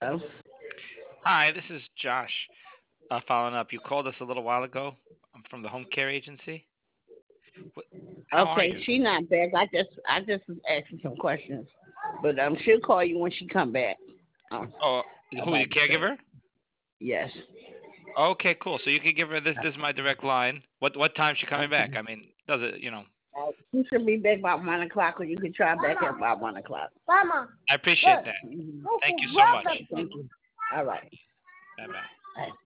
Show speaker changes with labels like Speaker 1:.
Speaker 1: Oh,
Speaker 2: Hi, this is Josh. Following up, you called us a little while ago. I'm from the home care agency. How are
Speaker 1: okay.
Speaker 2: you?
Speaker 1: She not back. I just was asking some questions, but she'll call you when she come back. Oh,
Speaker 2: Oh, who,
Speaker 1: about
Speaker 2: the
Speaker 1: the study.
Speaker 2: caregiver?
Speaker 1: Yes.
Speaker 2: Okay, cool. So you can give her this. This is my direct line. What time is she coming back?
Speaker 1: Okay.
Speaker 2: I mean, does it?
Speaker 1: She should be back about 1 o'clock, or you can try back at about 1 o'clock.
Speaker 2: I appreciate that.
Speaker 1: Mhm.
Speaker 2: Thank you so much.
Speaker 1: Thank you. All right.
Speaker 2: Bye bye.
Speaker 1: Bye.